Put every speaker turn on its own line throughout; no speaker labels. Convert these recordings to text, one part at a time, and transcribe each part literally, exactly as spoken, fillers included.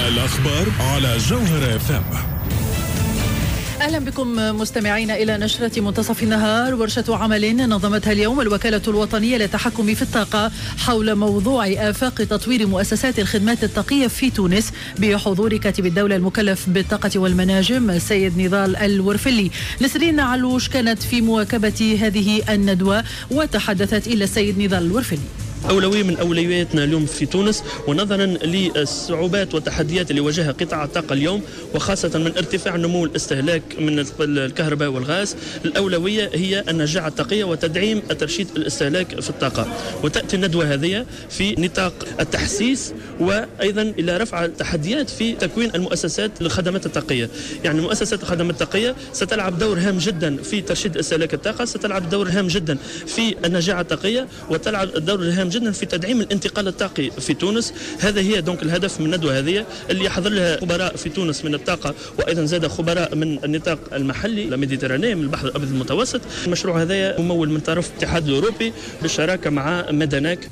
الأخبار على جوهر اف ام.
أهلا بكم مستمعين إلى نشرة منتصف النهار. ورشة عمل نظمتها اليوم الوكالة الوطنية للتحكم في الطاقة حول موضوع آفاق تطوير مؤسسات الخدمات الطاقية في تونس بحضور كاتب الدولة المكلف بالطاقة والمناجم السيد نضال الورفلي. نسرين علوش كانت في مواكبة هذه الندوة وتحدثت إلى السيد نضال الورفلي.
أولوية من أولوياتنا اليوم في تونس، ونظرا للصعوبات والتحديات اللي واجهها قطاع الطاقة اليوم، وخاصة من ارتفاع نمو الاستهلاك من الكهرباء والغاز، الأولوية هي النجاعة الطاقية وتدعيم ترشيد الاستهلاك في الطاقة. وتأتي الندوة هذه في نطاق التحسيس وأيضا إلى رفع التحديات في تكوين المؤسسات للخدمات الطاقية. يعني مؤسسات الخدمات الطاقية ستلعب دور هام جدا في ترشيد استهلاك الطاقة، ستلعب دور هام جدا في النجاعة الطاقية، وتلعب دور هام جدا في تدعيم الانتقال الطاقي في تونس. هذا هي دونك الهدف من الندوة هذه اللي يحضر لها خبراء في تونس من الطاقة، وأيضا زاد خبراء من النطاق المحلي الميديتراني من البحر الأبيض المتوسط. المشروع هذا ممول من طرف الاتحاد الأوروبي بالشراكة مع مدناك.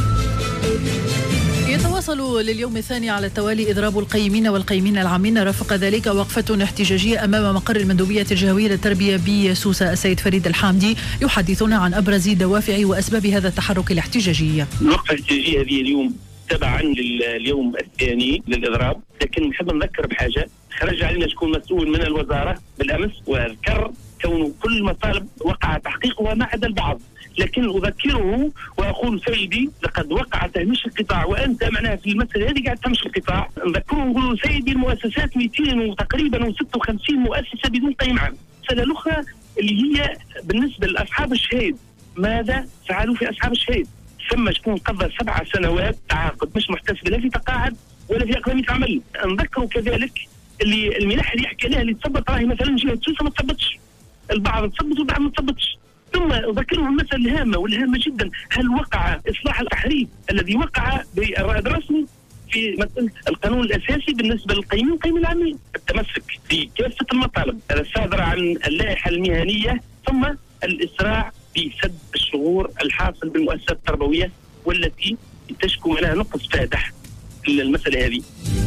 يتواصل لليوم الثاني على التوالي إضراب القيمين والقيمين العامين، رافق ذلك وقفة احتجاجية أمام مقر المندوبية الجهوية للتربية بسوسة. السيد فريد الحامدي يحدثنا عن أبرز دوافع وأسباب هذا التحرك الاحتجاجي.
الوقفة الاحتجاجية هذه اليوم تبعا لليوم الثاني للإضراب، لكن نحب نذكر بحاجة. خرج علينا شكون مسؤول من الوزارة بالأمس وذكر كونه كل مطالب وقع تحقيقها ما عدا البعض، لكن أذكره وأقول سيدي لقد وقع تهميش القطاع، وأنت معناها في المسألة هذه قاعد تهمش القطاع. نذكره ونقول سيدي المؤسسات مئتين وتقريبا وستة وخمسين مؤسسة بدون قيم عام. المسألة الأخرى اللي هي بالنسبة لأصحاب الشهيد، ماذا فعلوا في أصحاب الشهيد؟ ثم شكون قضى سبع سنوات تعاقد مش محتسب لا في تقاعد ولا في أقليمية عمل. نذكره كذلك اللي المنح اللي يحكي عليها اللي تثبت راهي مثلا جهة سوسة ما تثبتش، البعض تثبت والبعض ما تثبتش. ثم أذكرهم المسألة الهامة والهامة جدا، هل وقع إصلاح التحريف الذي وقع بالرائد الرسمي في مسألة القانون الأساسي بالنسبة للقيمين والقيمين العامين؟ التمسك بكافة المطالب الصادرة عن اللائحة المهنية، ثم الإسراع في سد الشغور الحاصل بالمؤسسات التربوية والتي تشكو منها نقص فادح في المسألة هذه.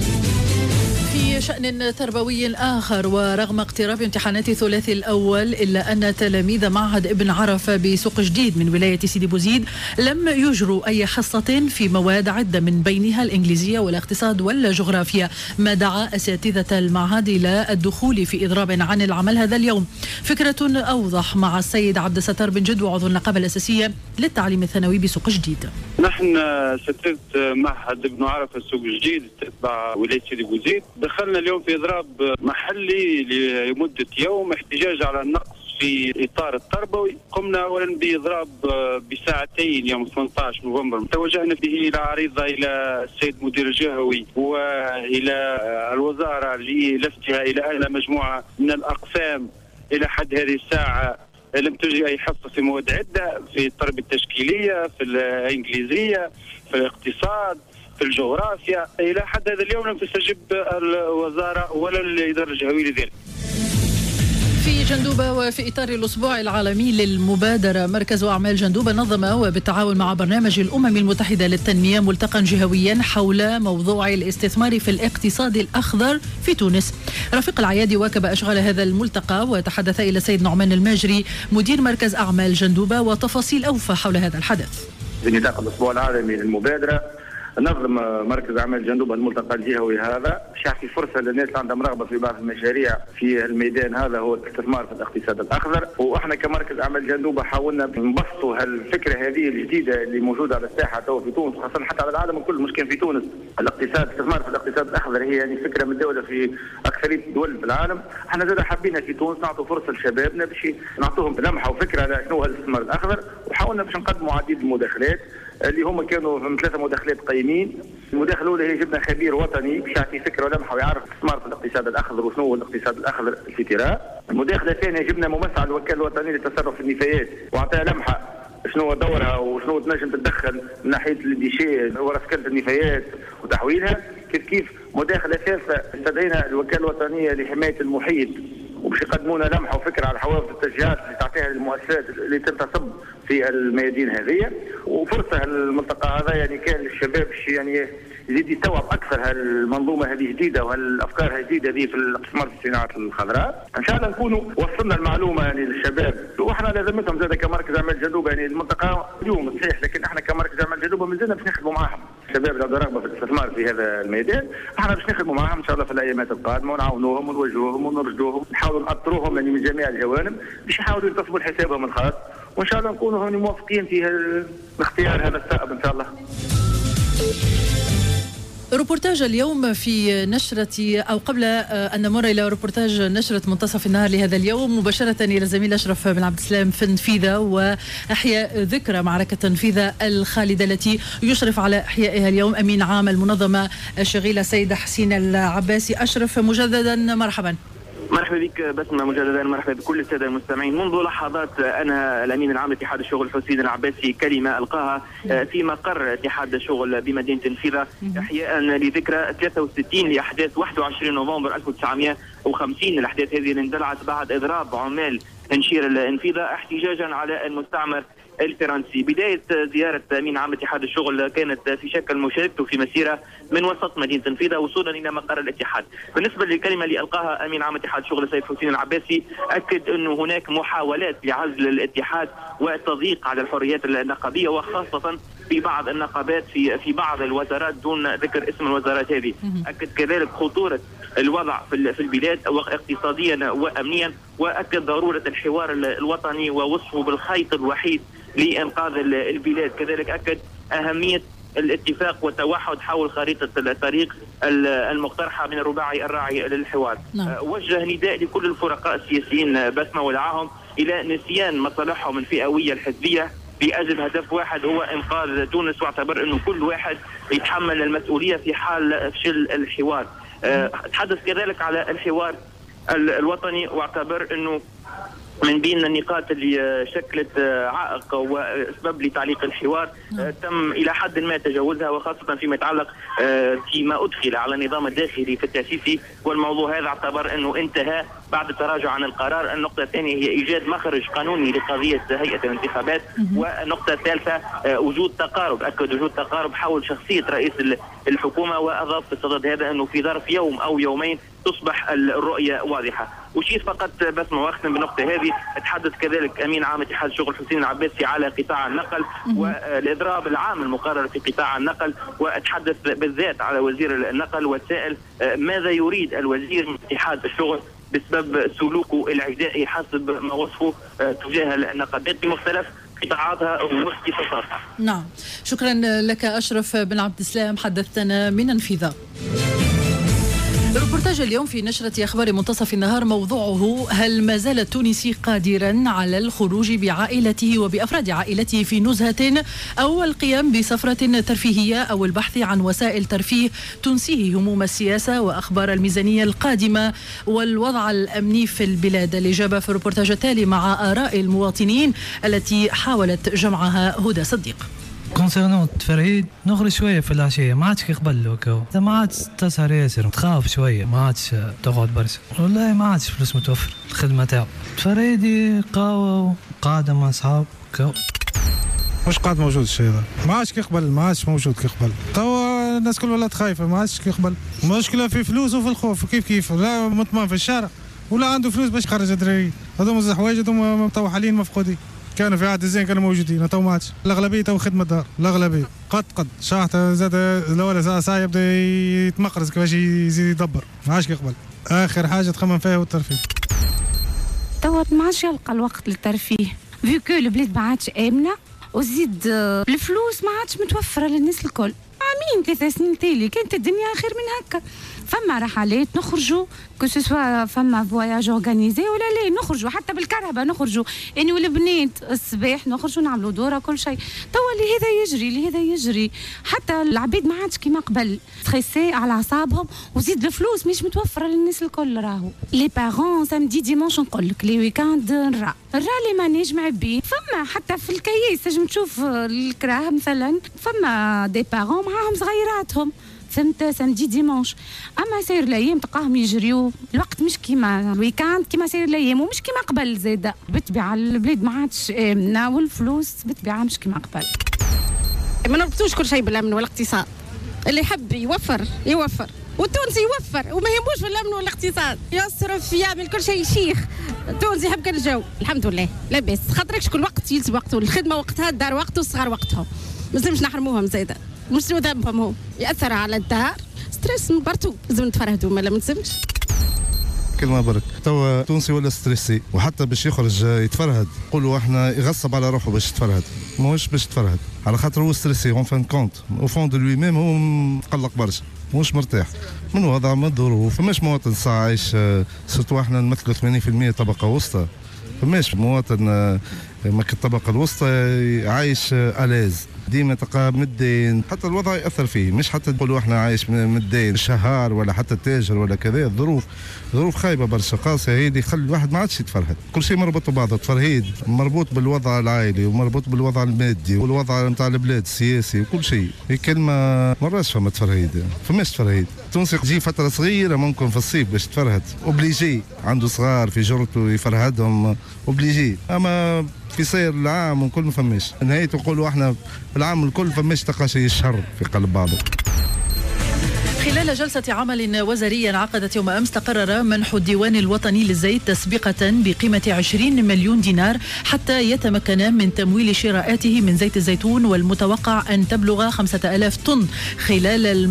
في شأن تربوي آخر، ورغم اقتراب امتحانات الثلاثي الأول إلا أن تلاميذ معهد ابن عرفة بسوق جديد من ولاية سيدي بوزيد لم يجروا أي حصة في مواد عدة من بينها الإنجليزية والاقتصاد والجغرافيا، ما دعا أساتذة المعهد إلى الدخول في إضراب عن العمل هذا اليوم. فكرة أوضح مع السيد عبد الستار بن جد وعضو النقابة الأساسية للتعليم الثانوي بسوق جديد.
نحن أساتذة معهد ابن عرفة سوق جديد تتبع ولاية سيدي بوزيد دخلنا اليوم في إضراب محلي لمدة يوم احتجاج على النقص في إطار التربوي. قمنا أولا بإضراب بساعتين يوم ثمانية عشر نوفمبر، توجهنا به إلى عريضة إلى السيد مدير الجهوي وإلى الوزارة للفتها إلى أعلى مجموعة من الأقسام. إلى حد هذه الساعة لم تجري أي حصة في مواد عدة، في التربية التشكيلية، في الإنجليزية، في الاقتصاد، في الجغرافيا. إلى حد هذا اليوم لم تستجب الوزارة ولا الإدارة الجهوية لذلك.
في جندوبة وفي إطار الأسبوع العالمي للمبادرة، مركز أعمال جندوبة نظم وبالتعاون مع برنامج الأمم المتحدة للتنمية ملتقى جهويا حول موضوع الاستثمار في الاقتصاد الأخضر في تونس. رفيق العيادي واكب أشغال هذا الملتقى وتحدث إلى السيد نعمان الماجري مدير مركز أعمال جندوبة وتفاصيل أوفى حول هذا الحدث.
في نطاق الأسبوع العالمي للمبادرة نظم مركز أعمال جندوبة الملتقى الجهوي هذا، باش يعطي فرصة للناس اللي عندهم رغبة في بعض المشاريع في الميدان هذا هو الاستثمار في الاقتصاد الأخضر. وإحنا كمركز أعمال جندوبة حاولنا نبسطوا هالفكرة هذه الجديدة اللي موجودة على الساحة تو في تونس، خاصة حتى على العالم الكل مش كان في تونس. الاقتصاد الاستثمار في الاقتصاد الأخضر هي يعني فكرة متداولة في أكثرية الدول في العالم. احنا زاد حابين في تونس نعطوا فرصة لشبابنا باش نعطوهم لمحة وفكرة على شنو هو الاستثمار الأخضر، وحاولنا باش نقدموا عديد المداخلات اللي هم كانوا من ثلاثة مداخلات قيمين. المداخلة الأولى هي جبنا خبير وطني باش يعطي فكرة ولمحة ويعرف الاستثمار في الاقتصاد الأخضر وشنو هو الاقتصاد الأخضر في تيرا. المداخلة الثانية جبنا ممثل على الوكالة الوطنية للتصرف في النفايات وعطاها لمحة شنو هو دورها وشنو تنجم تتدخل من ناحية الديشي ورسكنة النفايات وتحويلها. كيف كيف مداخلة ثالثة استدعينا الوكالة الوطنية لحماية المحيط وباش يقدمونا لمحة وفكرة على حوافز التشجيعات اللي تعطيها للمؤسسات اللي تنتصب في الميادين هذه. وفرصة الملتقى هذا يعني كان للشباب الشباب يعني يزيد يستوعب اكثر هالمنظومه هذه جديده وهالافكار الجديده هذه في الاستثمار في الصناعات الخضراء. ان شاء الله نكونوا وصلنا المعلومه يعني للشباب، واحنا لازمتهم زاد كمركز اعمال جنوب يعني المنطقه اليوم صحيح، لكن احنا كمركز اعمال جنوب ما زلنا باش نخدموا معاهم. الشباب اللي رغبه في الاستثمار في هذا الميدان احنا باش نخدموا معاهم ان شاء الله في الايامات القادمه ونعاونوهم ونوجهوهم ونرشدوهم، نحاولوا نأطروهم يعني من جميع الجوانب باش يحاولوا ينتصبوا لحسابهم الخاص، وان شاء الله نكونوا هوني موافقين في الاختيار هذا الصائب ان شاء الله.
روبورتاج اليوم في نشرة أو قبل أن نمر إلى روبورتاج نشرة منتصف النهار لهذا اليوم مباشرة إلى الزميل أشرف بن عبد السلام في نفيذة وإحياء ذكرى معركة نفيذة الخالدة التي يشرف على إحيائها اليوم أمين عام المنظمة الشغيلة سيدة حسين العباسي. أشرف مجددا مرحبا.
مرحبا بك بسمة مجددا، مرحبا بكل السادة المستمعين. منذ لحظات أنهى الأمين العام لاتحاد الشغل حسين العباسي كلمة ألقاها في مقر اتحاد الشغل بمدينة نفيذة إحياء لذكرى ثلاثة وستين لأحداث واحد وعشرين نوفمبر ألف وتسعمائة وخمسين. الأحداث هذه اندلعت بعد إضراب عمال تنشير النفيذة احتجاجا على المستعمر الفرنسي. بداية زيارة أمين عام اتحاد الشغل كانت في شكل مشاركته في مسيرة من وسط مدينة نفيذة وصولا إلى مقر الاتحاد. بالنسبة للكلمة اللي ألقاها أمين عام اتحاد الشغل سيد حسين العباسي أكد أنه هناك محاولات لعزل الاتحاد والتضييق على الحريات النقابية وخاصة في بعض النقابات في في بعض الوزارات دون ذكر اسم الوزارات هذه. أكد كذلك خطورة الوضع في البلاد اقتصاديا وأمنيا، وأكد ضرورة الحوار الوطني ووصفه بالخيط الوحيد لإنقاذ البلاد. كذلك أكد أهمية الاتفاق والتوحد حول خريطة الطريق المقترحة من الرباعي الراعي للحوار. نعم. وجه نداء لكل الفرقاء السياسيين بسمة ودعاهم إلى نسيان مصالحهم الفئوية الحزبية لأجل هدف واحد هو إنقاذ تونس، واعتبر أنه كل واحد يتحمل المسؤولية في حال فشل الحوار. أه تحدث كذلك على الحوار الوطني واعتبر أنه من بين النقاط اللي شكلت عائق واسباب لتعليق الحوار تم الى حد ما تجاوزها، وخاصه فيما يتعلق فيما ادخل على النظام الداخلي في التاسيسي، والموضوع هذا اعتبر انه انتهى بعد التراجع عن القرار. النقطه الثانيه هي ايجاد مخرج قانوني لقضيه هيئه الانتخابات، والنقطه الثالثه وجود تقارب، اكد وجود تقارب حول شخصيه رئيس الحكومه، واضاف في صدد هذا انه في ظرف يوم او يومين تصبح الرؤيه واضحه. وشيء فقط بس واختم بالنقطه هذه، تحدث كذلك امين عام اتحاد الشغل حسين العباسي على قطاع النقل والاضراب العام المقرر في قطاع النقل، وتحدث بالذات على وزير النقل والسائل ماذا يريد الوزير من اتحاد الشغل بسبب سلوكه العدائي حسب ما وصفه تجاه النقابات بمختلف قطاعاتها واختصاصاتها.
نعم، شكرا لك أشرف بن عبد السلام، حدثتنا من نفيذة. روبورتاج اليوم في نشرة أخبار منتصف النهار موضوعه: هل ما زال التونسي قادرا على الخروج بعائلته وبأفراد عائلته في نزهة أو القيام بسفرة ترفيهية أو البحث عن وسائل ترفيه تنسيه هموم السياسة وأخبار الميزانية القادمة والوضع الأمني في البلاد؟ الإجابة في الروبورتاج التالي مع آراء المواطنين التي حاولت جمعها هدى صديق.
كونسيرنون التفرهيد نخرج شويه في العشيه، ما عادش كيقبل له، ما عادش تسهر ياسر، تخاف شويه، ما عادش تقعد برشا، والله ما عادش فلوس متوفر الخدمه تاعو. التفرهيد قهوه وقاعده مع اصحاب كو
مش قاعد موجود الشيء هذا، ما عادش كيقبل، ما عادش موجود كيقبل. توا الناس كل ولات خايفه، ما عادش كيقبل. المشكله في فلوس وفي الخوف، كيف كيف لا مطمئن في الشارع ولا عنده فلوس باش يخرج الدراري، هذوما الحوايج هذوما توا حاليا مفقودين. كانوا في عهد الزين كانوا موجودين، تو ما عادش. الاغلبيه تو خدمه دار، الاغلبيه قد قد شحته زاد الاول ساعه ساعه يبدا يتمقرز كيفاش يزيد يدبر، ما عادش يقبل. اخر حاجه تخمم فيها هو الترفيه.
تو ما عادش يلقى الوقت للترفيه، فيكو البلاد ما عادش امنه، وزيد الفلوس ما عادش متوفره للناس الكل. عامين ثلاث سنين تالي كانت الدنيا خير من هكا، فما رحلات نخرجوا كو سوا، فما فواياج اورغانيزي ولا لا نخرجوا، حتى بالكهرباء نخرجوا يعني، والبنات الصباح نخرجوا نعملوا دوره كل شيء. توا اللي هذا يجري اللي هذا يجري، حتى العبيد ما عادش كيما قبل، تخيسي على اعصابهم، وزيد الفلوس مش متوفره للناس الكل. راهو لي بارون سامدي ديمونش نقول لك لي ويكاند نرا نرا لي مانيج معبي، فما حتى في الكيس تنجم تشوف الكراه مثلا، فما دي بارون معاهم صغيراتهم، فهمت، سامدي ديمونش. اما ساير الايام تلقاهم يجريو، الوقت مش كيما الويكاند كيما ساير الايام، ومش كيما قبل زاده. بالطبيعه البلاد ما عادش امنه، والفلوس بالطبيعه مش كيما قبل. ما نربطوش كل شيء بالامن والاقتصاد. اللي يحب يوفر يوفر، والتونسي يوفر وما يهموش في الامن والاقتصاد، يصرف يعمل كل شيء شيخ. التونسي يحب كل الجو الحمد لله لاباس، خاطركش كل وقت يلزم وقته، الخدمه وقتها، الدار وقته، الصغار وقتهم، ما لازمش نحرموهم زايده، مش ذنبهم هو ياثر على الدار. ستريس برتو لازم نتفرهدوا، ما ما لازمش.
كلمة برك توا تونسي ولا ستريسي، وحتى باش يخرج يتفرهد قولوا احنا يغصب على روحه باش يتفرهد، ماهوش باش يتفرهد على خاطر هو ستريسي اون فان كونت، او فون دو لوي ميم هو مقلق برشا، مش مرتاح من وضع من الظروف. فماش مواطن ساعة عايش، سورتو احنا نمثلوا ثمانين بالمئة طبقة وسطى، فماش مواطن ما الطبقة الوسطى عايش ألاز، ديما تلقى مدين، حتى الوضع ياثر فيه، مش حتى نقولوا احنا عايش مدين شهار ولا حتى تاجر ولا كذا، الظروف ظروف خايبه برشا قاسيه، هي اللي يخلي الواحد ما عادش يتفرهد، كل شيء مربوط ببعضه، التفرهيد مربوط بالوضع العائلي ومربوط بالوضع المادي والوضع نتاع البلاد السياسي وكل شيء، هي كلمه مراش فما تفرهيد، فماش تفرهيد. التونسي تجي فتره صغيره ممكن في الصيف باش تفرهد، اوبليجي عنده صغار في جرته يفرهدهم اوبليجي، اما في سير العام وكل ما فماش، نهايته نقولوا احنا العام الكل فماش تلقى شيء الشر في قلب بعضه.
خلال جلسة عمل وزاري انعقدت يوم أمس تقرر منح الديوان الوطني للزيت تسبيقة بقيمة عشرين مليون دينار حتى يتمكن من تمويل شراءاته من زيت الزيتون، والمتوقع أن تبلغ خمسة آلاف طن خلال